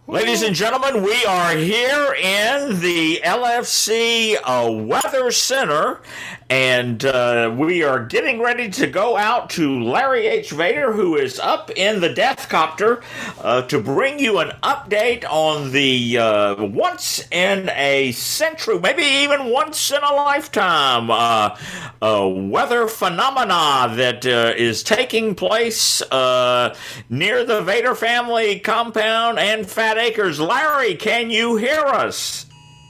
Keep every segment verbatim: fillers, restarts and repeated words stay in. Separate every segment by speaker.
Speaker 1: Ladies and gentlemen, we are here in the L F C uh, Weather Center, and uh, we are getting ready to go out to Larry H. Vader, who is up in the Death Copter, uh, to bring you an update on the uh, once in a century, maybe even once in a lifetime, uh, uh, weather phenomena that uh, is taking place uh, near the Vader family compound and Fat Acres. Larry, can you hear us?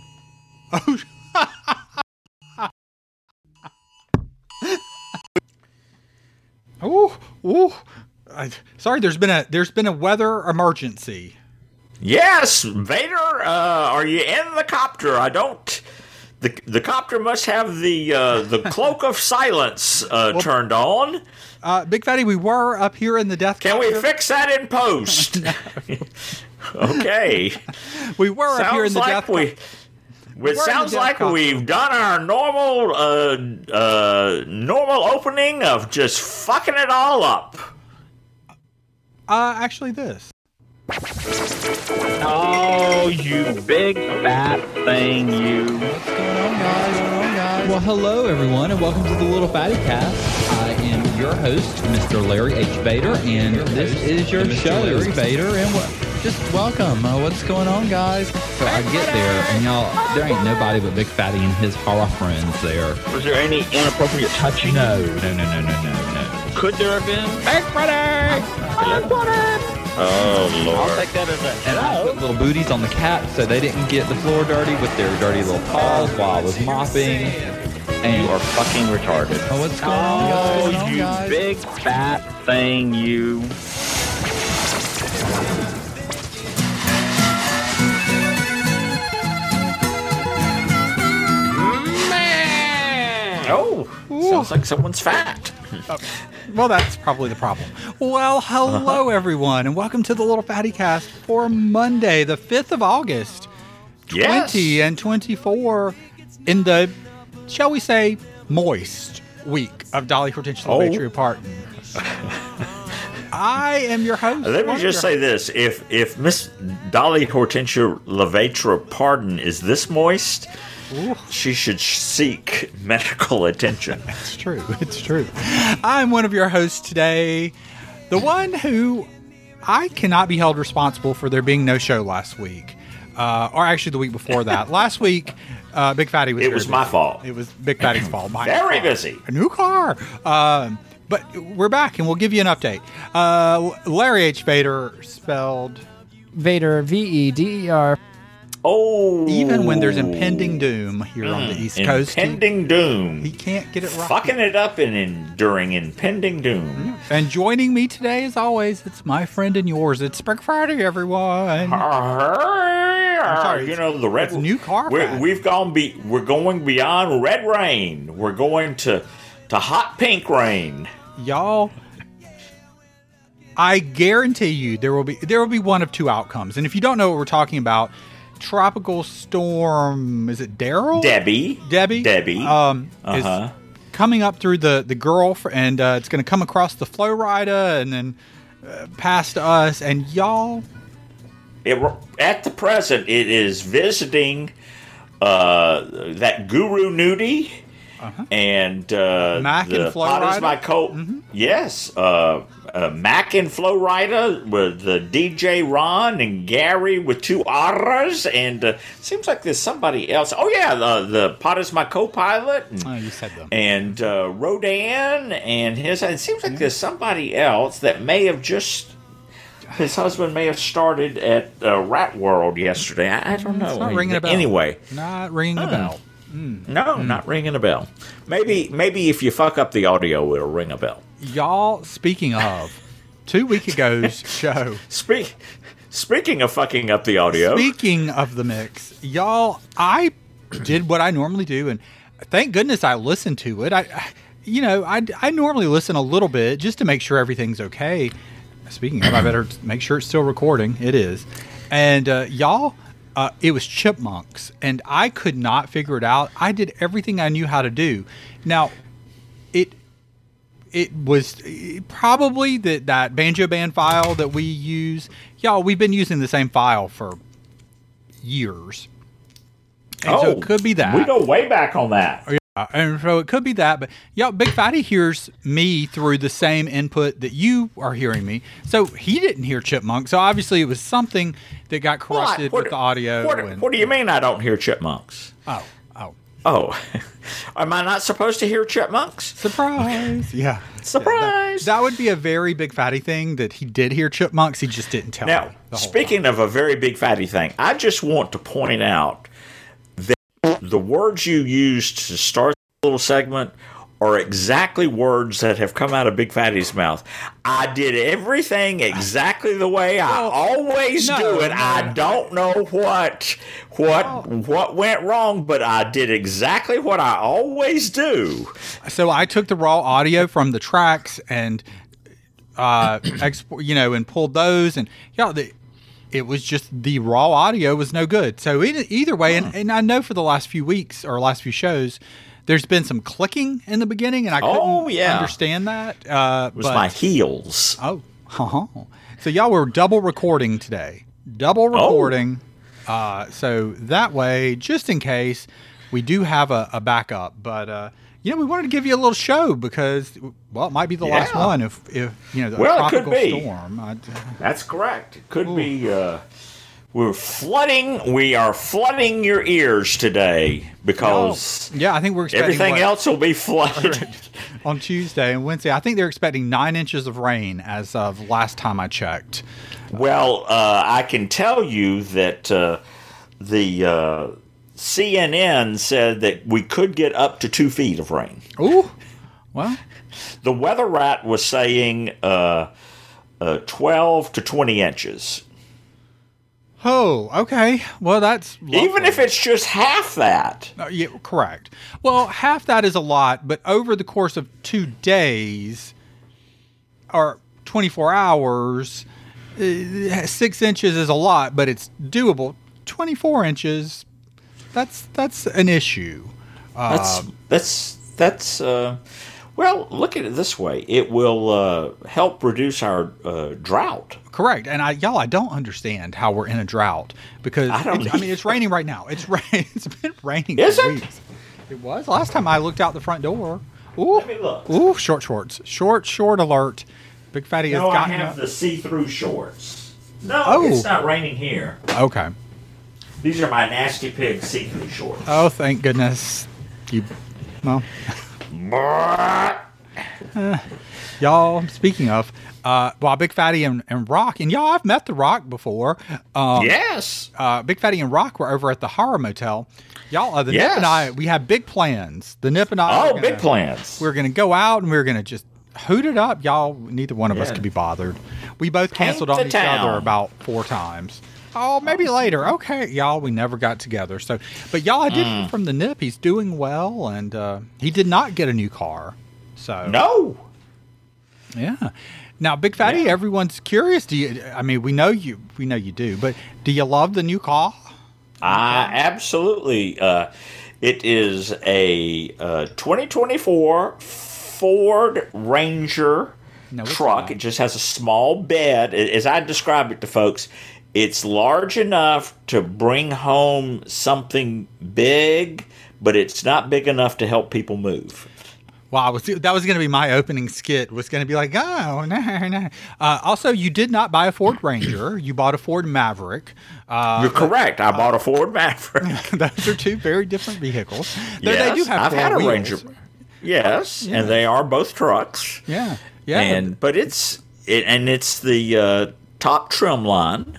Speaker 2: Oh, oh! I, sorry, there's been a there's been a weather emergency.
Speaker 1: Yes, Vader. Uh, are you in the copter? I don't. The the copter must have the uh, the cloak of silence uh, well, turned on.
Speaker 2: Uh, Big Fatty, we were up here in the Death
Speaker 1: Can
Speaker 2: Copter.
Speaker 1: we fix that in post? Okay.
Speaker 2: We were
Speaker 1: sounds
Speaker 2: up here in the
Speaker 1: like
Speaker 2: Death
Speaker 1: we,
Speaker 2: Copter.
Speaker 1: It sounds like Copter. We've done our normal uh, uh, normal opening of just fucking it all up.
Speaker 2: Uh, actually, this.
Speaker 3: Oh, you big fat thing, you.
Speaker 4: What's going on, guys? What's going on, guys? Well, hello, everyone, and welcome to the Little Fatty Cast. I am your host, Mister Larry H. Vader, and this is your
Speaker 2: Mister
Speaker 4: show,
Speaker 2: Larry
Speaker 4: Vader, and what? Just welcome. Uh, what's going on, guys? So I get there, and y'all, there ain't nobody but Big Fatty and his horror friends there.
Speaker 3: Was there any inappropriate touching?
Speaker 4: No, no, no, no, no, no, no.
Speaker 3: Could there have been?
Speaker 4: Big Fatty!
Speaker 3: Big Fatty! Oh, Lord.
Speaker 4: I'll take that as a And I put little booties on the cat so they didn't get the floor dirty with their dirty little paws while I was mopping. And
Speaker 3: you are fucking retarded.
Speaker 4: Oh, what's going on, guys?
Speaker 3: Oh,
Speaker 4: What's going on,
Speaker 3: you
Speaker 4: guys?
Speaker 3: big fat thing, you.
Speaker 1: Man! Oh, Ooh. Sounds like someone's fat.
Speaker 2: Oh, well, that's probably the problem. Well, hello, uh-huh. everyone, and welcome to the Little Fatty Cast for Monday, the fifth of August,
Speaker 1: yes.
Speaker 2: twenty and twenty-four, in the, shall we say, moist week of Dolly Hortensia
Speaker 1: oh.
Speaker 2: LeVaitre Parton. I am your host.
Speaker 1: Let me just say this. If if Miss Dolly Hortensia LeVaitre Parton is this moist, Ooh. She should seek medical attention.
Speaker 2: It's true. It's true. I'm one of your hosts today, the one who I cannot be held responsible for there being no show last week, uh, or actually the week before that. Last week, uh, Big Fatty was.
Speaker 1: It was
Speaker 2: busy.
Speaker 1: my fault.
Speaker 2: It was Big Fatty's fault. My
Speaker 1: Very
Speaker 2: fault.
Speaker 1: busy.
Speaker 2: A new car. Um, but we're back, and we'll give you an update. Uh, Larry H. Vader, spelled
Speaker 5: Vader, V E D E R.
Speaker 1: Oh,
Speaker 2: even when there's impending doom here mm, on the East Coast,
Speaker 1: impending he, doom,
Speaker 2: he can't get it right.
Speaker 1: Fucking it up and enduring impending doom.
Speaker 2: And joining me today, as always, it's my friend and yours. It's Big Friday, everyone.
Speaker 1: I'm sorry, you know the red
Speaker 2: it's new car.
Speaker 1: We're, we've gone be we're going beyond red rain. We're going to to hot pink rain,
Speaker 2: y'all. I guarantee you there will be there will be one of two outcomes. And if you don't know what we're talking about. Tropical storm, is it Daryl?
Speaker 1: Debbie.
Speaker 2: Debbie?
Speaker 1: Debbie.
Speaker 2: Um,
Speaker 1: uh-huh.
Speaker 2: is coming up through the, the Gulf, and uh, it's going to come across the Florida and then uh, past us. And y'all...
Speaker 1: It, at the present, it is visiting uh, that Guru Nudie uh-huh. and uh,
Speaker 2: Mac
Speaker 1: the
Speaker 2: and Florida.
Speaker 1: My co- mm-hmm. Yes. Uh, uh, Mac and Florida with the D J Ron and Gary with two R's, and uh, seems like there's somebody else. Oh yeah, the the Pot is my co-pilot. And,
Speaker 2: oh, you said them.
Speaker 1: And uh, Rodan and his. It seems like yeah. there's somebody else that may have just. His husband may have started at uh, Rat World yesterday. I, I don't know.
Speaker 2: It's not ringing a bell.
Speaker 1: Anyway,
Speaker 2: not ringing a bell.
Speaker 1: Mm. No, mm. not ringing a bell. Maybe, maybe if you fuck up the audio, it'll ring a bell.
Speaker 2: Y'all, speaking of, two week ago's show.
Speaker 1: Speak, speaking of fucking up the audio.
Speaker 2: Speaking of the mix, y'all, I did what I normally do, and thank goodness I listened to it. I, I you know, I, I normally listen a little bit just to make sure everything's okay. Speaking of, I better make sure it's still recording. It is. And uh, y'all, uh, it was Chipmunks, and I could not figure it out. I did everything I knew how to do. Now, it it was probably that, that banjo band file that we use. y'all, we've been using the same file for years. And
Speaker 1: oh,
Speaker 2: so it could be that.
Speaker 1: We go way back on that.
Speaker 2: Yeah, and so it could be that. But, y'all, Big Fatty hears me through the same input that you are hearing me. So he didn't hear Chipmunk. So obviously it was something that got corrupted
Speaker 1: What?
Speaker 2: with the audio.
Speaker 1: What,
Speaker 2: and,
Speaker 1: what do you mean I don't hear chipmunks?
Speaker 2: Oh, oh.
Speaker 1: Oh, am I not supposed to hear chipmunks?
Speaker 2: Surprise. Yeah.
Speaker 1: Surprise.
Speaker 2: That, that would be a very Big Fatty thing that he did hear chipmunks. He just didn't tell
Speaker 1: Now,
Speaker 2: me. the whole
Speaker 1: speaking of a very big fatty thing, I just want to point out that the words you used to start the little segment are exactly words that have come out of Big Fatty's mouth. I did everything exactly the way I
Speaker 2: Well,
Speaker 1: always
Speaker 2: no,
Speaker 1: do it.
Speaker 2: no.
Speaker 1: I don't know what what
Speaker 2: Oh.
Speaker 1: what went wrong, but I did exactly what I always do.
Speaker 2: So I took the raw audio from the tracks and uh export, you know, and pulled those, and yeah, the, it was just the raw audio was no good. So it, either way, and, and I know for the last few weeks or last few shows, there's been some clicking in the beginning, and I couldn't
Speaker 1: Oh, yeah.
Speaker 2: understand that. Uh,
Speaker 1: It was
Speaker 2: but,
Speaker 1: my heels.
Speaker 2: oh, so y'all were double recording today, double recording. Uh, so that way, just in case, we do have a, a backup. But uh, you know, we wanted to give you a little show because, well, it might be the last
Speaker 1: Yeah.
Speaker 2: one if, if you know, the
Speaker 1: Well, it could
Speaker 2: tropical
Speaker 1: be.
Speaker 2: storm. I,
Speaker 1: That's correct. It could be. Uh, we're flooding. We are flooding your ears today because
Speaker 2: yeah, I think we're expecting
Speaker 1: everything
Speaker 2: what,
Speaker 1: else will be flooded.
Speaker 2: on Tuesday and Wednesday. I think they're expecting nine inches of rain as of last time I checked.
Speaker 1: Well, uh, I can tell you that uh, the uh, C N N said that we could get up to two feet of rain.
Speaker 2: Ooh, well,
Speaker 1: The Weather Rat was saying uh, uh, twelve to twenty inches.
Speaker 2: oh, okay. Well, that's
Speaker 1: Even
Speaker 2: lovely.
Speaker 1: if it's just half that.
Speaker 2: Uh, yeah, correct. Well, half that is a lot, but over the course of two days or twenty-four hours, uh, six inches is a lot, but it's doable. twenty-four inches, that's that's an issue. Uh,
Speaker 1: That's that's that's. Uh, well, look at it this way: it will uh, help reduce our uh, drought.
Speaker 2: correct. And I, y'all, I don't understand how we're in a drought because
Speaker 1: I don't
Speaker 2: it's, I mean it's raining right now. It's rain. It's been raining
Speaker 1: Is
Speaker 2: for
Speaker 1: it?
Speaker 2: weeks. It was last time I looked out the front door. Ooh,
Speaker 1: Let me look.
Speaker 2: ooh, short shorts, short short alert. Big Fatty has
Speaker 1: No, I
Speaker 2: gotten
Speaker 1: have
Speaker 2: up.
Speaker 1: the see-through shorts. No,
Speaker 2: Oh.
Speaker 1: it's not raining here.
Speaker 2: Okay.
Speaker 1: These are my nasty pig see-through shorts.
Speaker 2: Oh, thank goodness. You, well, y'all. Speaking of, uh, well, Big Fatty and, and Rock, and y'all, I've met the Rock before. Um,
Speaker 1: Yes.
Speaker 2: uh, Big Fatty and Rock were over at the Horror Motel. Y'all, uh, the Nip
Speaker 1: Yes.
Speaker 2: and I, we have big plans. The Nip and I.
Speaker 1: Oh,
Speaker 2: are
Speaker 1: big
Speaker 2: gonna-
Speaker 1: plans.
Speaker 2: We're gonna go out and we're gonna just hoot it up, y'all. Neither one of us
Speaker 1: Yeah.
Speaker 2: could be bothered. We both canceled
Speaker 1: Paint
Speaker 2: on
Speaker 1: the
Speaker 2: each other
Speaker 1: town.
Speaker 2: about four times. Oh, maybe later. Okay, y'all. We never got together. So, but y'all, I did
Speaker 1: Mm.
Speaker 2: hear from the Nip. He's doing well, and uh, he did not get a new car. So
Speaker 1: No.
Speaker 2: yeah. Now, Big Fatty,
Speaker 1: Yeah.
Speaker 2: everyone's curious. Do you? I mean, we know you. We know you do. But do you love the new car?
Speaker 1: I absolutely. Uh, it is a uh, twenty twenty-four Ford Ranger
Speaker 2: No, it's
Speaker 1: truck.
Speaker 2: not.
Speaker 1: It just has a small bed. As I describe it to folks, it's large enough to bring home something big, but it's not big enough to help people move.
Speaker 2: Wow, was that was going to be my opening skit? Was going to be like, oh no, no. Uh, also, you did not buy a Ford Ranger. You bought a Ford Maverick. Uh,
Speaker 1: You're correct. I bought a Ford Maverick.
Speaker 2: those are two very different vehicles. Though
Speaker 1: Yes,
Speaker 2: they do have
Speaker 1: I've
Speaker 2: four
Speaker 1: had a
Speaker 2: wheels.
Speaker 1: Ranger. Yes, and they are both trucks.
Speaker 2: Yeah, yeah.
Speaker 1: And but it's it, and it's the uh, top trim line.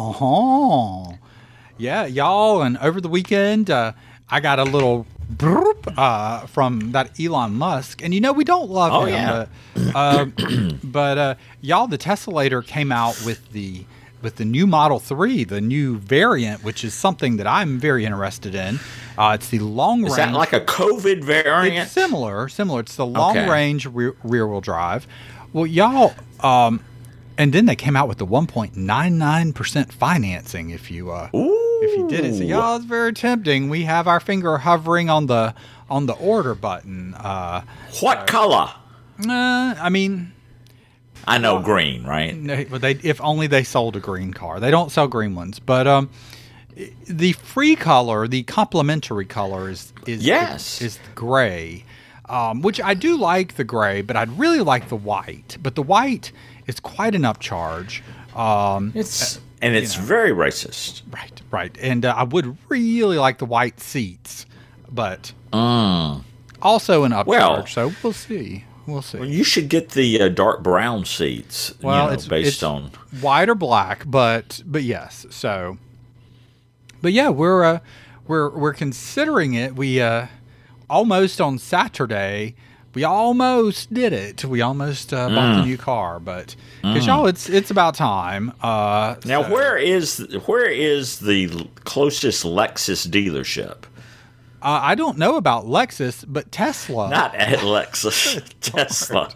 Speaker 2: Uh-huh. Yeah, y'all. And over the weekend, uh, I got a little broop, uh, from that Elon Musk. And you know, we don't love
Speaker 1: Oh,
Speaker 2: him.
Speaker 1: yeah.
Speaker 2: But, uh, but uh, y'all, the Teslator came out with the with the new Model three, the new variant, which is something that I'm very interested in. Uh, it's the long
Speaker 1: Is
Speaker 2: range.
Speaker 1: that like a COVID variant?
Speaker 2: It's similar, similar. It's the long
Speaker 1: Okay.
Speaker 2: range rear, rear wheel drive. Well, y'all, um, and then they came out with the one point nine nine percent financing if you uh, if you did it. So y'all, it's very tempting. We have our finger hovering on the on the order button. Uh,
Speaker 1: What color?
Speaker 2: uh, I mean,
Speaker 1: I know green, right?
Speaker 2: No, but they if only they sold a green car. They don't sell green ones, but um, the free color, the complimentary color is is
Speaker 1: Yes.
Speaker 2: is, is gray, um, which I do like the gray, but I'd really like the white. But the white is quite an upcharge. Um,
Speaker 1: It's and it's
Speaker 2: know.
Speaker 1: very racist.
Speaker 2: right, right, and uh, I would really like the white seats, but
Speaker 1: Mm.
Speaker 2: also an upcharge.
Speaker 1: Well-
Speaker 2: so we'll see. We'll see.
Speaker 1: Well, you should get the uh, dark brown seats.
Speaker 2: Well,
Speaker 1: you know,
Speaker 2: it's
Speaker 1: based
Speaker 2: it's
Speaker 1: on.
Speaker 2: white or black, but but yes. So, but yeah, we're uh, we're we're considering it. We uh, almost on Saturday, we almost did it. We almost uh, bought
Speaker 1: Mm.
Speaker 2: the new car, but because y'all, it's it's about time. Uh,
Speaker 1: Now,
Speaker 2: so-
Speaker 1: where is where is the l- closest Lexus dealership?
Speaker 2: uh, I don't know about Lexus, but Tesla.
Speaker 1: Not at Lexus, Tesla.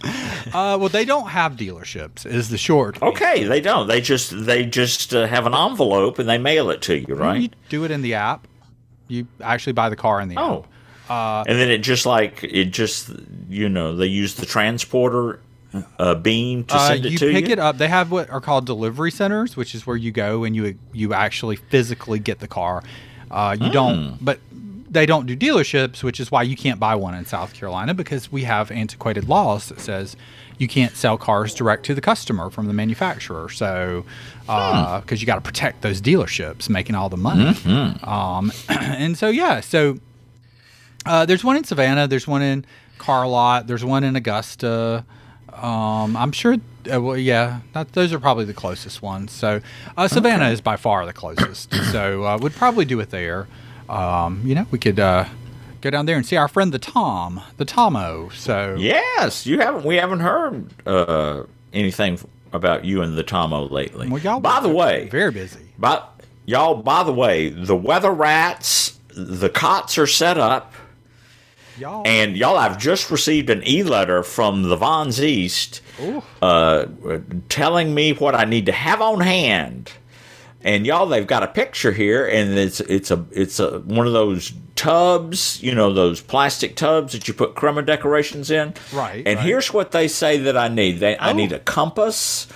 Speaker 2: Uh, well, they don't have dealerships. Is the short.
Speaker 1: Okay, they don't. They just they just uh, have an envelope and they mail it to you,
Speaker 2: You
Speaker 1: right?
Speaker 2: do it in the app. You actually buy the car in the
Speaker 1: Oh.
Speaker 2: app.
Speaker 1: And then it just like it just you know they use the transporter uh, beam to
Speaker 2: Uh,
Speaker 1: send it
Speaker 2: you
Speaker 1: to
Speaker 2: pick
Speaker 1: you.
Speaker 2: it up. They have what are called delivery centers, which is where you go and you you actually physically get the car. Uh, you
Speaker 1: Hmm.
Speaker 2: don't, but they don't do dealerships, which is why you can't buy one in South Carolina because we have antiquated laws that says you can't sell cars direct to the customer from the manufacturer. So, because
Speaker 1: Hmm.
Speaker 2: you got to protect those dealerships making all the money.
Speaker 1: Mm-hmm.
Speaker 2: Um, and so yeah, so uh, there's one in Savannah, there's one in Carlott, there's one in Augusta. Um, I'm sure. Uh, well, yeah, that, those are probably the closest ones. So uh, Savannah is by far the closest. So uh, we'd probably do it there. Um, you know, we could uh, go down there and see our friend the Tom, the Tomo. So
Speaker 1: Yes, you haven't. We haven't heard uh, anything about you and the Tomo lately.
Speaker 2: well, y'all
Speaker 1: by the way,
Speaker 2: very busy.
Speaker 1: by, y'all. By the way, the weather rats, the cots are set up.
Speaker 2: Y'all,
Speaker 1: And y'all, I've just received an e-letter from the Vons East uh, telling me what I need to have on hand. And y'all, they've got a picture here, and it's it's a it's a one of those tubs, you know, those plastic tubs that you put crema decorations in.
Speaker 2: Right,
Speaker 1: And
Speaker 2: right.
Speaker 1: here's what they say that I need. They, I
Speaker 2: Oh.
Speaker 1: need a compass,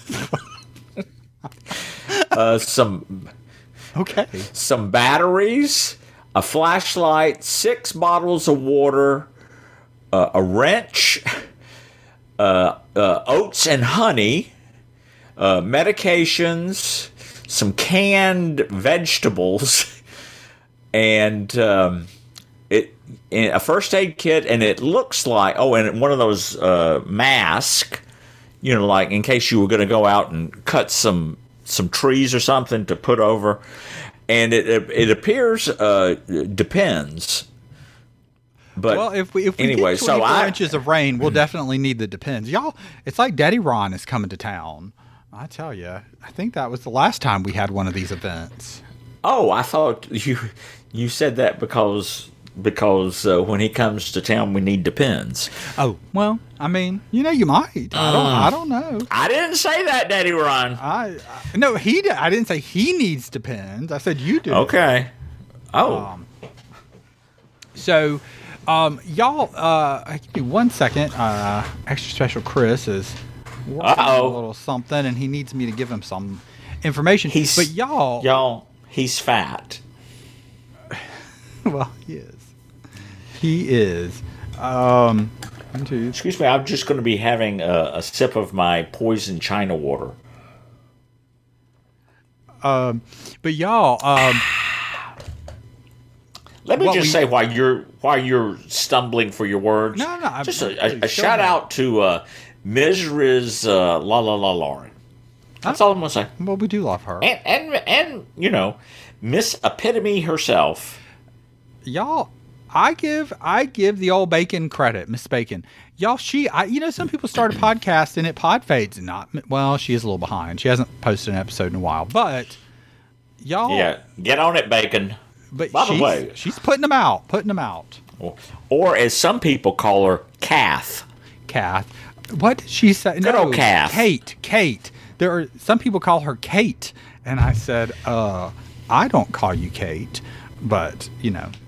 Speaker 1: uh, some
Speaker 2: okay.
Speaker 1: some batteries, a flashlight, six bottles of water, uh, a wrench, uh, uh, oats and honey, uh, medications, some canned vegetables, and um, it and a first aid kit. And it looks like oh, and one of those uh, masks, you know, like in case you were going to go out and cut some some trees or something to put over. And it it, it appears uh, depends. But
Speaker 2: Well, if we if we
Speaker 1: anyway,
Speaker 2: get
Speaker 1: so
Speaker 2: twenty-four
Speaker 1: I
Speaker 2: inches of rain, we'll definitely need the Depends. Y'all, it's like Daddy Ron is coming to town. I tell you, I think that was the last time we had one of these events.
Speaker 1: oh, I thought you you said that because because uh, when he comes to town, we need depends.
Speaker 2: Oh, well, I mean, you know, you might. I don't. I don't know.
Speaker 1: I didn't say that, Daddy Ron.
Speaker 2: I, I no, he. Did, I didn't say he needs Depends. I said you do.
Speaker 1: Okay. Oh,
Speaker 2: Um, So, um, y'all, uh, give me one second. Uh, extra special Chris is working on
Speaker 1: Uh-oh.
Speaker 2: a little something, and he needs me to give him some information.
Speaker 1: he's
Speaker 2: but y'all,
Speaker 1: y'all, he's fat.
Speaker 2: well, he is. He is. Um, one, two,
Speaker 1: Excuse me, I'm just going to be having a, a sip of my poison China water.
Speaker 2: um, but y'all, um,
Speaker 1: Let me
Speaker 2: What
Speaker 1: just
Speaker 2: we-
Speaker 1: say why you're why you're stumbling for your words.
Speaker 2: No, no, I'm-
Speaker 1: just
Speaker 2: I'm
Speaker 1: a, a,
Speaker 2: really
Speaker 1: a
Speaker 2: sure
Speaker 1: shout
Speaker 2: not.
Speaker 1: out to uh, Miz Riz uh, La La La Lauren. That's all I'm gonna say.
Speaker 2: well, we do love her.
Speaker 1: And and and you know, Miss Epitome herself.
Speaker 2: Y'all, I give I give the old Bacon credit, Miss Bacon. Y'all, she, I, you know, some people start a podcast and it pod fades. Not well, she is a little behind. She hasn't posted an episode in a while, but y'all,
Speaker 1: Yeah, get on it, Bacon.
Speaker 2: But
Speaker 1: By the
Speaker 2: she's,
Speaker 1: way-
Speaker 2: she's putting them out, putting them out.
Speaker 1: Or, or as some people call her, Kath.
Speaker 2: Kath, what did she say?
Speaker 1: Good
Speaker 2: no,
Speaker 1: old Kath.
Speaker 2: Kate, Kate. There are some people call her Kate, and I said, uh, I don't call you Kate, but you know.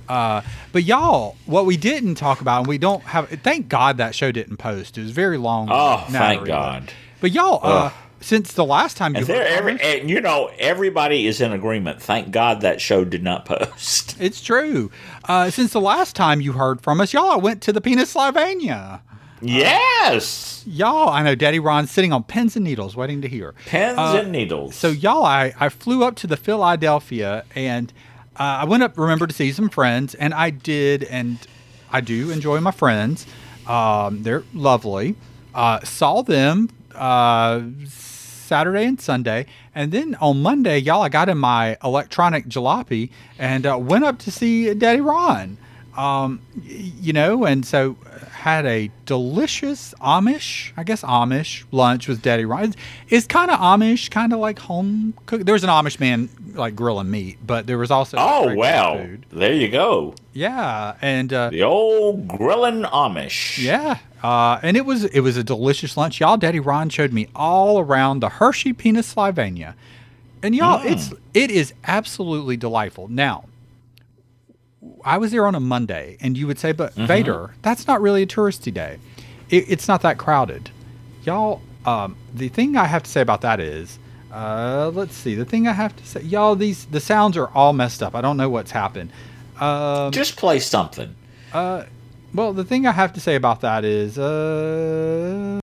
Speaker 2: Uh, but y'all, what we didn't talk about, and we don't have. Thank God that show didn't post. It was very long.
Speaker 1: Oh, thank
Speaker 2: narrative.
Speaker 1: God.
Speaker 2: But y'all, uh,
Speaker 1: Ugh.
Speaker 2: since the last time you
Speaker 1: And, there,
Speaker 2: heard from
Speaker 1: every,
Speaker 2: us-
Speaker 1: and you know, everybody is in agreement. Thank God that show did not post.
Speaker 2: it's true. Uh, since the last time you heard from us, y'all, I went to the Pennsylvania.
Speaker 1: Yes,
Speaker 2: Y'all, I know Daddy Ron's sitting on pins and needles waiting to hear.
Speaker 1: pens
Speaker 2: Uh,
Speaker 1: and needles.
Speaker 2: So, y'all, I, I flew up to the Philadelphia and uh, I went up, remember, to see some friends, and I did, and I do enjoy my friends. Um, they're lovely. Uh, saw them uh, Saturday and Sunday, and then on Monday, y'all, I got in my electronic jalopy and uh, went up to see Daddy Ron. Um, y- you know, and so had a delicious Amish, I guess Amish lunch with Daddy Ron. It's, it's kind of Amish, kind of like home cooked. There was an Amish man like grilling meat, but there was also
Speaker 1: oh
Speaker 2: regular
Speaker 1: well,
Speaker 2: food.
Speaker 1: there you go.
Speaker 2: Yeah, and uh,
Speaker 1: The old grilling Amish.
Speaker 2: yeah, uh, and it was it was a delicious lunch, y'all. Daddy Ron showed me all around the Hershey Pennsylvania, and y'all,
Speaker 1: Mm.
Speaker 2: it's it is absolutely delightful. Now, I was there on a Monday, and you would say, but
Speaker 1: Mm-hmm.
Speaker 2: Vader, that's not really a touristy day. It, it's not that crowded, y'all. Um, the thing I have to say about that is, uh, let's see. The thing I have to say, y'all, these the sounds are all messed up. I don't know what's happened. Um,
Speaker 1: Just play something.
Speaker 2: Well, the thing I have to say about that is, uh,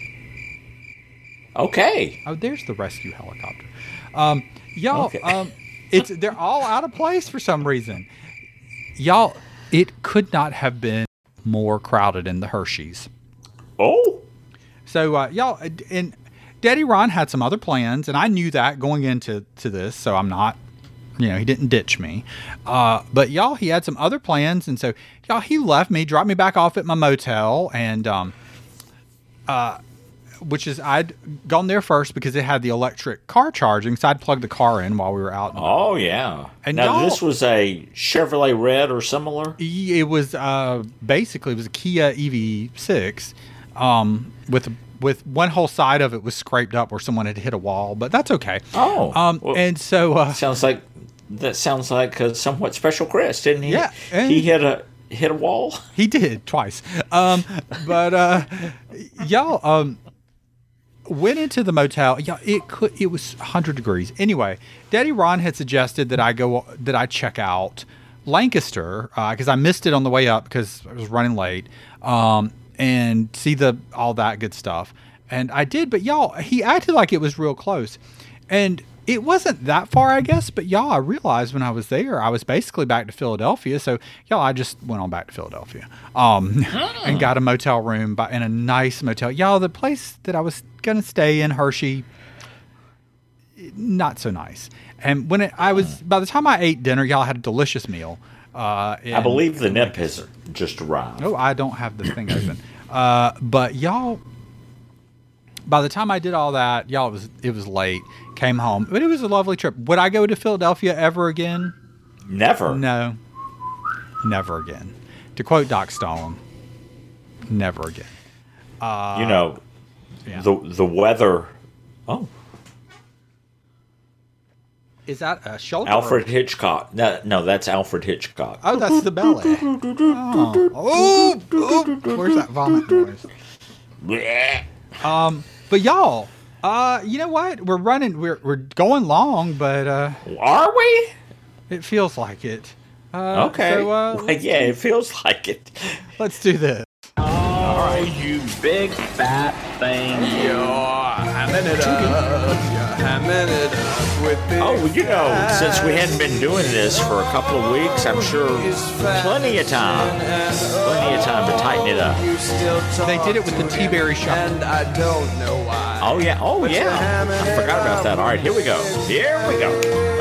Speaker 1: Okay.
Speaker 2: oh, there's the rescue helicopter. Um, y'all,
Speaker 1: Okay.
Speaker 2: um, it's they're all out of place for some reason. Y'all, it could not have been more crowded in the Hershey's.
Speaker 1: Oh.
Speaker 2: So, uh, y'all, and Daddy Ron had some other plans, and I knew that going into to this, so I'm not, you know, he didn't ditch me. Uh, but y'all, he had some other plans, and so y'all, he left me, dropped me back off at my motel, and um, uh, which is I'd gone there first because it had the electric car charging, so I'd plugged the car in while we were out.
Speaker 1: Oh yeah.
Speaker 2: And
Speaker 1: now
Speaker 2: y'all-
Speaker 1: this was a Chevrolet Red or similar.
Speaker 2: It was uh, basically it was a Kia E V six, um, with with one whole side of it was scraped up where someone had hit a wall, but that's okay.
Speaker 1: Oh.
Speaker 2: um,
Speaker 1: Well,
Speaker 2: and so uh,
Speaker 1: sounds like that sounds like a somewhat special Chris, didn't he?
Speaker 2: Yeah, and-
Speaker 1: he hit a hit a wall.
Speaker 2: he did twice. Um, but uh, y'all um, went into the motel. Yeah, it could. It was one hundred degrees. Anyway, Daddy Ron had suggested that I go that I check out Lancaster because I missed it on the way up because I was running late. Um, and see the all that good stuff. And I did, but y'all, he acted like it was real close. And it wasn't that far, I guess, but y'all, I realized when I was there, I was basically back to Philadelphia. So y'all, I just went on back to Philadelphia. Um and got a motel room by, in a nice motel. Y'all, the place that I was gonna stay in, Hershey, not so nice. And when it, I was by the time I ate dinner, y'all, I had a delicious meal. Uh,
Speaker 1: I
Speaker 2: in-
Speaker 1: believe the nip has just arrived.
Speaker 2: Oh, I don't have the thing open. Uh, but y'all, by the time I did all that, y'all, it was it was late. Came home, but it was a lovely trip. Would I go to Philadelphia ever again?
Speaker 1: Never.
Speaker 2: No, never again. To quote Doc Stone, never again.
Speaker 1: You know,
Speaker 2: Yeah.
Speaker 1: the the weather. Oh,
Speaker 2: Is that a shoulder?
Speaker 1: Alfred Hitchcock. No, no, that's Alfred Hitchcock.
Speaker 2: Oh, that's the belly. Oh, oh, oh. Where's that vomit noise?
Speaker 1: Blech.
Speaker 2: Um, but y'all, uh, you know what? We're running. We're we're going long, but uh,
Speaker 1: Are we?
Speaker 2: it feels like it. Uh,
Speaker 1: Okay.
Speaker 2: So uh,
Speaker 1: Well, yeah, it feels like it.
Speaker 2: let's do this.
Speaker 3: Oh, you big fat thing.
Speaker 1: Oh, well, you know, since we hadn't been doing this for a couple of weeks, I'm sure plenty of time, plenty of time to tighten it up.
Speaker 2: They did it with the T-Berry Shuffle.
Speaker 1: Oh yeah, oh yeah. I forgot about that. All right, here we go. Here we go.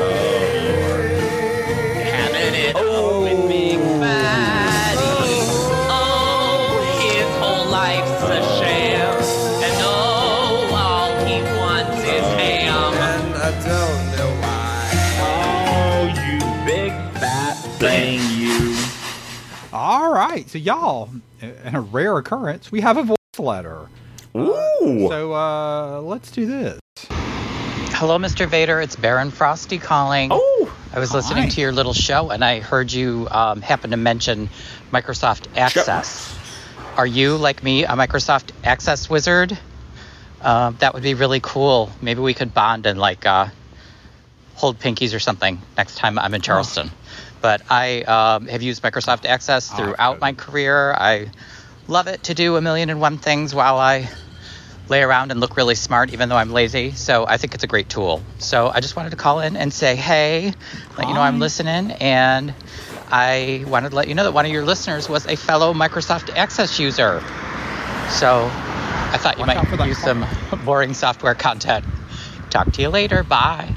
Speaker 6: Having it oh. with Big Fatty. Oh, his whole life's a sham. And oh, all he wants is ham.
Speaker 3: And I don't know why.
Speaker 1: Oh, you
Speaker 3: Big fat thing, you.
Speaker 2: All right, so y'all, in a rare occurrence, we have a voice letter.
Speaker 1: Ooh.
Speaker 2: So uh, let's do this.
Speaker 7: Hello, Mister Vader. It's Baron Frosty calling.
Speaker 1: Oh,
Speaker 7: I was listening
Speaker 2: hi.
Speaker 7: to your little show, and I heard you um, happen to mention Microsoft Access. Are you, like me, a Microsoft Access wizard? Uh, that would be really cool. Maybe we could bond and, like, uh, hold pinkies or something next time I'm in Charleston. But I um, have used Microsoft Access throughout
Speaker 2: good.
Speaker 7: my career. I love it to do a million and one things while I lay around and look really smart, even though I'm lazy. So I think it's a great tool. So I just wanted to call in and say, hey, let you know I'm listening. And I wanted to let you know that one of your listeners was a fellow Microsoft Access user. So I thought you
Speaker 2: Watch out for
Speaker 7: might
Speaker 2: that
Speaker 7: use
Speaker 2: car.
Speaker 7: some boring software content. Talk to you later. Bye.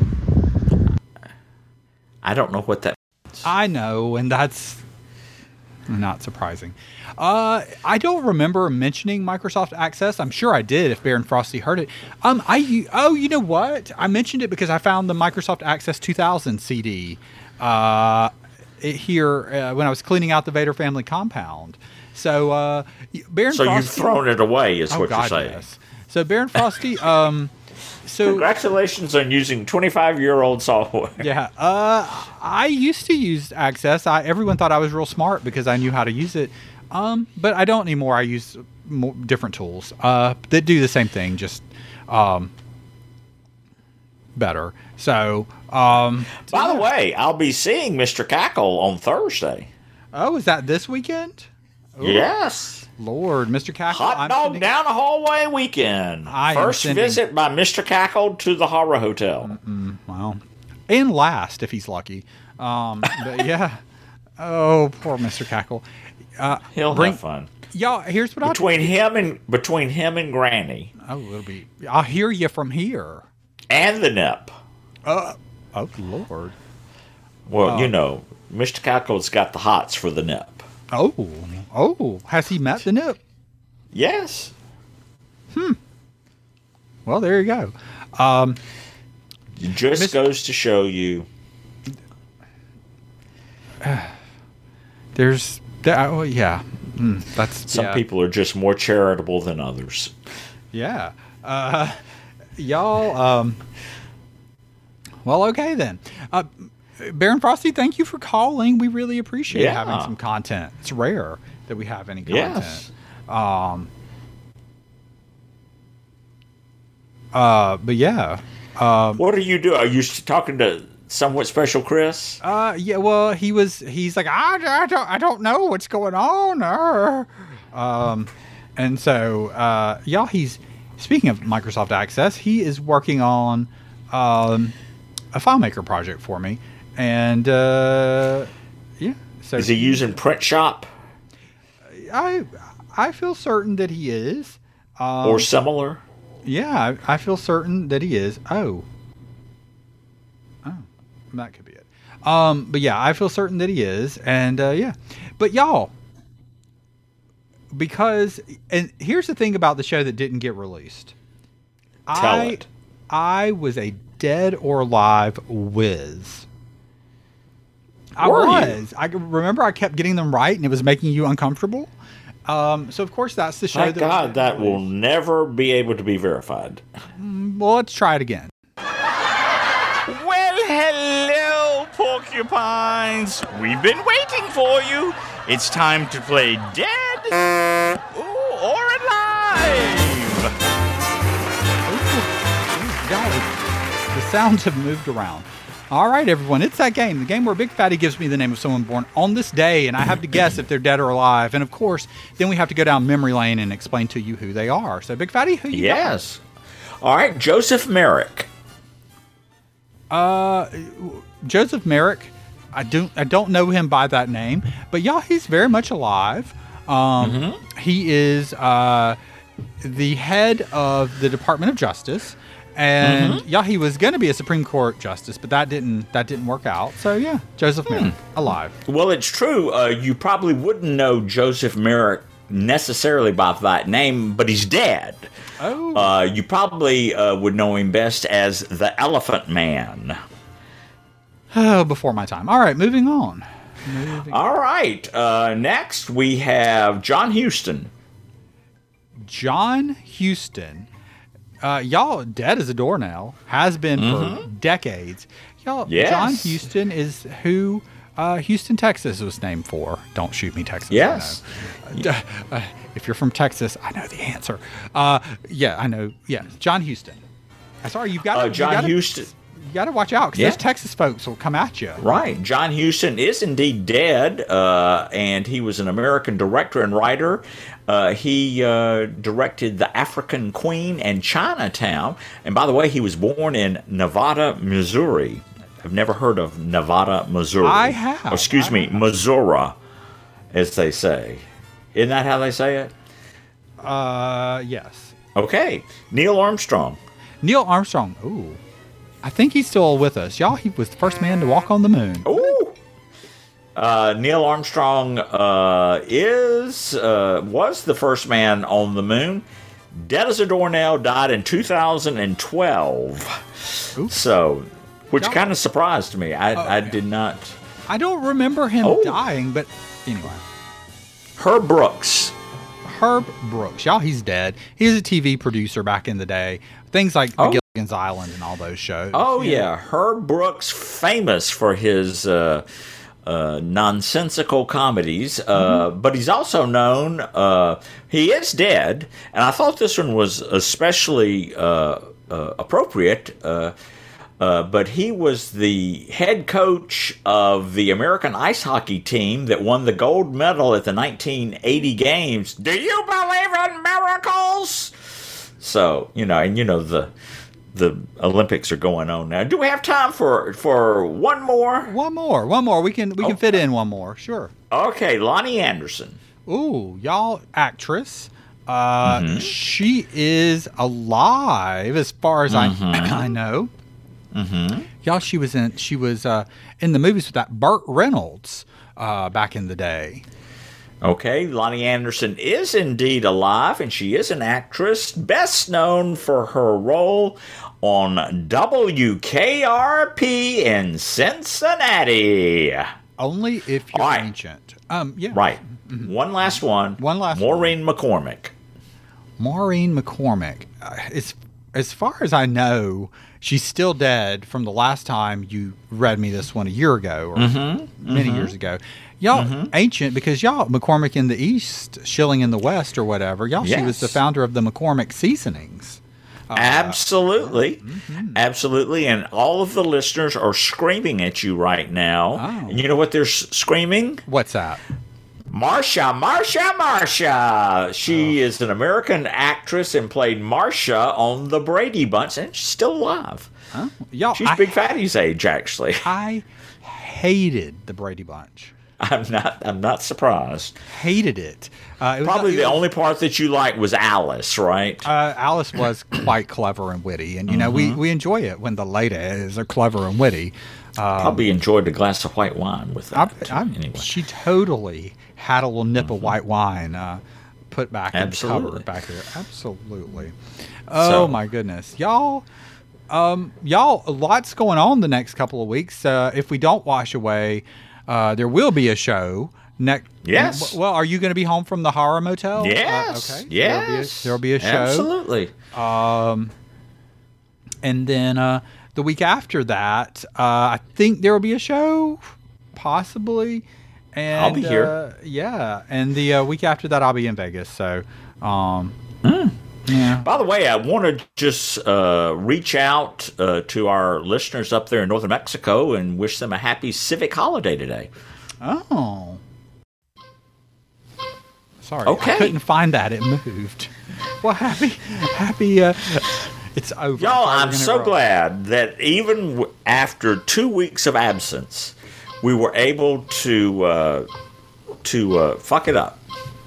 Speaker 1: I don't know what that.
Speaker 2: I know, and that's not surprising. Uh, I don't remember mentioning Microsoft Access. I'm sure I did if Baron Frosty heard it. Um, I u- oh, you know what? I mentioned it because I found the Microsoft Access two thousand C D uh, it- here uh, when I was cleaning out the Vader family compound. So uh, Baron
Speaker 1: So
Speaker 2: Frosty.
Speaker 1: you've thrown it away, is
Speaker 2: oh,
Speaker 1: what
Speaker 2: God,
Speaker 1: you're saying.
Speaker 2: yes. So Baron Frosty. Um, so
Speaker 1: Congratulations on using twenty-five-year-old software.
Speaker 2: Yeah, uh, I used to use Access. I, everyone thought I was real smart because I knew how to use it, um, but I don't anymore. I use more, different tools uh, that do the same thing, just um, better. So, um,
Speaker 1: By the way, I'll be seeing Mister Cackle on Thursday.
Speaker 2: oh, is that this weekend?
Speaker 1: Yes.
Speaker 2: Lord, Mister Cackle,
Speaker 1: Hot
Speaker 2: I'm
Speaker 1: dog
Speaker 2: sending-
Speaker 1: down a hallway weekend.
Speaker 2: I am
Speaker 1: First
Speaker 2: sending-
Speaker 1: visit by Mister Cackle to the Horror Hotel.
Speaker 2: Well, and last if he's lucky. Um, but yeah. Oh, poor Mister Cackle. Uh,
Speaker 1: He'll
Speaker 2: bring-
Speaker 1: have fun.
Speaker 2: Y'all, here's what I'll
Speaker 1: Between him and between him and Granny
Speaker 2: Oh, it'll be. I'll hear you from here.
Speaker 1: and the Nip.
Speaker 2: Uh, oh Lord.
Speaker 1: Well, you know, Mister Cackle's got the hots for the Nip.
Speaker 2: Oh, oh. Has he met the Nip?
Speaker 1: Yes.
Speaker 2: Well, there you go. Um,
Speaker 1: It just
Speaker 2: Miss-
Speaker 1: goes to show you.
Speaker 2: there's. There, oh, yeah. Mm, that's
Speaker 1: Some
Speaker 2: yeah.
Speaker 1: people are just more charitable than others.
Speaker 2: Yeah. Uh, y'all. Um. Well, okay then. Uh, Baron Frosty, thank you for calling. We really appreciate
Speaker 1: Yeah.
Speaker 2: having some content. It's rare that we have any content.
Speaker 1: Yes.
Speaker 2: Um. Uh, but yeah. Um.
Speaker 1: What do you do? Are you talking to somewhat special Chris?
Speaker 2: Uh. Yeah. Well, he was. He's like, I, I don't. I don't know what's going on. Uh. Um. And so, uh, y'all. He's speaking of Microsoft Access. He is working on, um, a FileMaker project for me, and uh, yeah. So
Speaker 1: Is he using Print Shop
Speaker 2: I. I feel certain that he is. Um,
Speaker 1: or similar?
Speaker 2: Yeah, I, I feel certain that he is. Oh. Oh, that could be it. Um, but yeah, I feel certain that he is. And uh, yeah. But y'all, because, and here's the thing about the show that didn't get released.
Speaker 1: Tell
Speaker 2: I,
Speaker 1: it.
Speaker 2: I was a dead or alive whiz. I
Speaker 1: Were you?
Speaker 2: was. I remember I kept getting them right and it was making you uncomfortable. Um, so of course that's the show.
Speaker 1: My
Speaker 2: that
Speaker 1: God, that will never be able to be verified.
Speaker 2: Well, let's try it again.
Speaker 8: Well, hello, porcupines. We've been waiting for you. It's time to play dead ooh, or alive.
Speaker 2: God, the sounds have moved around. All right, everyone, it's that game. The game where Big Fatty gives me the name of someone born on this day, and I have to guess if they're dead or alive. And of course, then we have to go down memory lane and explain to you who they are. So, Big Fatty, who you got?
Speaker 1: Yes. All right, Joseph Merrick.
Speaker 2: Uh, Joseph Merrick. I don't. I don't know him by that name, but y'all, he's very much alive. Um, he is uh, the head of the Department of Justice. And yeah, he was going to be a Supreme Court justice, but that didn't that didn't work out. So yeah, Joseph Merrick, alive.
Speaker 1: Well, it's true. Uh, you probably wouldn't know Joseph Merrick necessarily by that name, but he's dead.
Speaker 2: Oh,
Speaker 1: Uh, you probably uh, would know him best as the Elephant Man.
Speaker 2: oh, before my time. All right, moving on. Moving.
Speaker 1: All right. Uh, next, we have John Huston.
Speaker 2: John Huston. Uh, y'all, dead as a doornail, has been mm-hmm. for decades. Y'all,
Speaker 1: yes.
Speaker 2: John Huston is who uh, Houston, Texas was named for. Don't shoot me, Texas.
Speaker 1: Yes.
Speaker 2: I know. Uh, if you're from Texas, I know the answer. Uh, yeah, I know. Yeah, John Huston. Sorry, you've got
Speaker 1: uh, John
Speaker 2: gotta,
Speaker 1: Huston.
Speaker 2: You got to watch out because
Speaker 1: yeah.
Speaker 2: those Texas folks will come at you.
Speaker 1: Right. John Huston is indeed dead, uh, and he was an American director and writer. Uh, he uh, directed The African Queen and Chinatown. And by the way, he was born in Nevada, Missouri. I've never heard of Nevada, Missouri.
Speaker 2: I have.
Speaker 1: Oh, excuse
Speaker 2: I
Speaker 1: me,
Speaker 2: have.
Speaker 1: Missouri, as they say. Isn't that how they say it?
Speaker 2: Uh, yes.
Speaker 1: Okay. Neil Armstrong.
Speaker 2: Neil Armstrong. Ooh. I think he's still with us. Y'all, he was the first man to walk on the moon.
Speaker 1: Ooh. Uh, Neil Armstrong uh, is uh, was the first man on the moon. Dead as a doornail, died in two thousand twelve. Ooh. So, which kind of surprised me. I,
Speaker 2: oh,
Speaker 1: I
Speaker 2: yeah.
Speaker 1: did not.
Speaker 2: I don't remember him
Speaker 1: oh.
Speaker 2: dying, but anyway.
Speaker 1: Herb Brooks.
Speaker 2: Herb Brooks. Y'all, he's dead. He was a T V producer back in the day. Things like
Speaker 1: oh.
Speaker 2: The Gilligan's Island and all those shows.
Speaker 1: Oh, yeah. yeah. Herb Brooks, famous for his uh, uh, nonsensical comedies, uh, mm-hmm. but he's also known, uh, he is dead, and I thought this one was especially uh, uh, appropriate, uh, uh, but he was the head coach of the American ice hockey team that won the gold medal at the nineteen eighty games. Do you believe in miracles? So, you know, and you know, the the Olympics are going on now. Do we have time for for one more?
Speaker 2: One more. One more. We can we can
Speaker 1: oh.
Speaker 2: fit in one more. Sure.
Speaker 1: Okay, Lonnie Anderson.
Speaker 2: Ooh, y'all, actress. Uh,
Speaker 1: mm-hmm.
Speaker 2: She is alive as far as mm-hmm. I I know.
Speaker 1: Mm-hmm.
Speaker 2: Y'all, she was in she was uh, in the movies with that Burt Reynolds uh, back in the day.
Speaker 1: Okay, Lonnie Anderson is indeed alive, and she is an actress, best known for her role on W K R P in Cincinnati.
Speaker 2: Only if you're
Speaker 1: right.
Speaker 2: ancient. Um, yeah.
Speaker 1: Right. Mm-hmm. One last one.
Speaker 2: One last
Speaker 1: Maureen
Speaker 2: one.
Speaker 1: McCormick. Maureen
Speaker 2: McCormick. Uh, as, as far as I know, she's still dead from the last time you read me this one a year ago or
Speaker 1: mm-hmm.
Speaker 2: many
Speaker 1: mm-hmm.
Speaker 2: years ago. Y'all,
Speaker 1: mm-hmm.
Speaker 2: ancient, because y'all, McCormick in the East, Schilling in the West or whatever. Y'all,
Speaker 1: yes.
Speaker 2: she was the founder of the McCormick Seasonings.
Speaker 1: Uh, Absolutely.
Speaker 2: Mm-hmm.
Speaker 1: Absolutely. And all of the listeners are screaming at you right now.
Speaker 2: Oh.
Speaker 1: And you know what they're s- screaming?
Speaker 2: What's that?
Speaker 1: Marsha, Marsha, Marsha. She oh. is an American actress and played Marsha on The Brady Bunch, and she's still alive.
Speaker 2: Huh? Y'all,
Speaker 1: she's
Speaker 2: I,
Speaker 1: Big Fatty's age, actually.
Speaker 2: I hated The Brady Bunch.
Speaker 1: I'm not. I'm not surprised.
Speaker 2: Hated it. Uh, it was,
Speaker 1: Probably
Speaker 2: it
Speaker 1: the
Speaker 2: was,
Speaker 1: only part that you liked was Alice, right?
Speaker 2: Uh, Alice was quite clever and witty, and you know
Speaker 1: mm-hmm.
Speaker 2: we, we enjoy it when the ladies are clever and witty. Um,
Speaker 1: Probably enjoyed a glass of white wine with that.
Speaker 2: I, I,
Speaker 1: anyway.
Speaker 2: She totally had a little nip
Speaker 1: mm-hmm.
Speaker 2: of white wine uh, put back
Speaker 1: Absolutely.
Speaker 2: in the cupboard back there. Absolutely. Oh
Speaker 1: so,
Speaker 2: my goodness, y'all. Um, y'all, lots going on the next couple of weeks. Uh, if we don't wash away, uh, there will be a show. Next,
Speaker 1: yes.
Speaker 2: Well, are you going to be home from the horror motel?
Speaker 1: Yes.
Speaker 2: Uh, okay.
Speaker 1: Yes.
Speaker 2: There'll be a, there'll be a show.
Speaker 1: Absolutely.
Speaker 2: Um, and then uh, the week after that, uh, I think there will be a show, possibly. And
Speaker 1: I'll be here.
Speaker 2: Uh, yeah, and the uh, week after that, I'll be in Vegas. So, um,
Speaker 1: mm.
Speaker 2: yeah.
Speaker 1: By the way, I want to just uh, reach out uh, to our listeners up there in northern Mexico and wish them a happy civic holiday today.
Speaker 2: Oh. Sorry,
Speaker 1: okay.
Speaker 2: I couldn't find that. It moved. Well, happy, happy. Uh, it's over.
Speaker 1: Y'all, I'm so roll. glad that even w- after two weeks of absence, we were able to uh, to uh, fuck it up.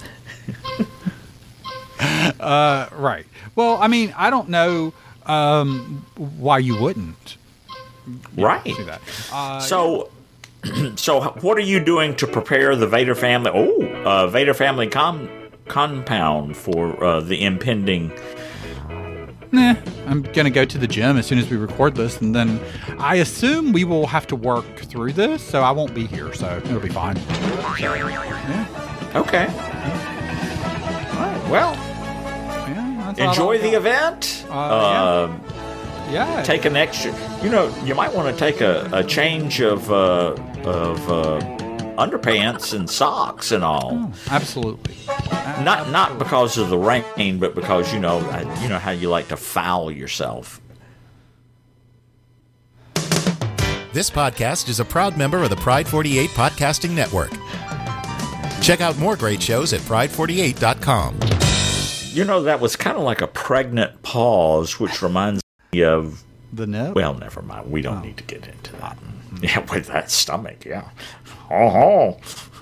Speaker 2: uh, right. Well, I mean, I don't know um, why you wouldn't. You
Speaker 1: right.
Speaker 2: See that. Uh,
Speaker 1: so. So, what are you doing to prepare the Vader family? Oh, uh, Vader family com- compound for uh, the impending.
Speaker 2: Nah, I'm gonna go to the gym as soon as we record this, and then I assume we will have to work through this, so I won't be here, so it'll be fine. Yeah.
Speaker 1: Okay. Yeah. All right. Well.
Speaker 2: Yeah, That's all
Speaker 1: enjoy
Speaker 2: I
Speaker 1: the
Speaker 2: got.
Speaker 1: event.
Speaker 2: Uh,
Speaker 1: Uh,
Speaker 2: Yeah.
Speaker 1: Take an extra. You know, you might want to take a, a change of uh, of uh, underpants and socks and all.
Speaker 2: Absolutely.
Speaker 1: Not not because of the rain, but because you know uh, you know how you like to foul yourself.
Speaker 9: This podcast is a proud member of the Pride forty-eight Podcasting Network. Check out more great shows at pride forty-eight dot com.
Speaker 1: You know, that was kind of like a pregnant pause, which reminds me of
Speaker 2: The nip?
Speaker 1: Well, never mind. We don't need to get into that. Yeah, with that stomach, yeah. Oh,